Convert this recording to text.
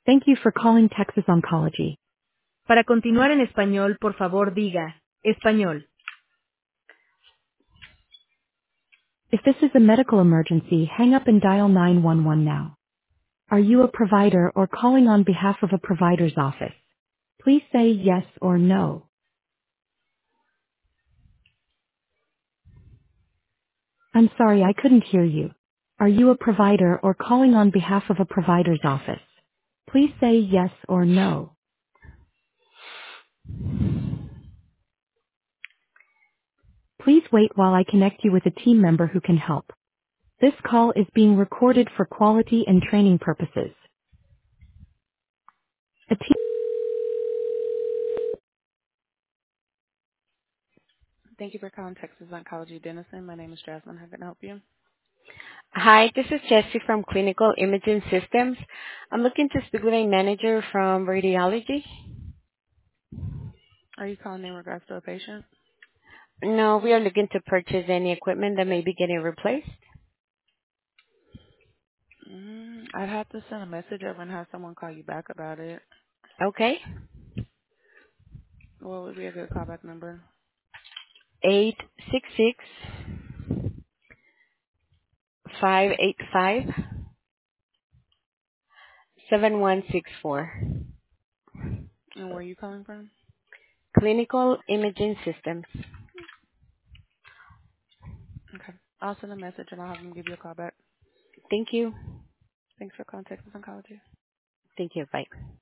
Thank you for calling Texas Oncology. Para continuar en español, por favor diga, español. If this is a medical emergency, hang up and dial 911 now. Are you a provider or calling on behalf of a provider's office? Please say yes or no. I'm sorry, I couldn't hear you. Are you a provider or calling on behalf of a provider's office? Please say yes or no. Please wait while I connect you with a team member who can help. This call is being recorded for quality and training purposes. A team Thank you for calling Texas Oncology Denison. My name is Jasmine. How can I help you? Hi, this is Jessie from Clinical Imaging Systems. I'm looking to speak with a manager from radiology. Are you calling in regards to a patient? No, we are looking to purchase any equipment that may be getting replaced. I'd have to send a message over and have someone call you back about it. Okay. What would be a good callback number? 866-585-7164. And where are you calling from? Clinical Imaging Systems. Okay. I'll send a message and I'll have them give you a call back. Thank you. Thanks for calling Texas Oncology. Thank you. Bye.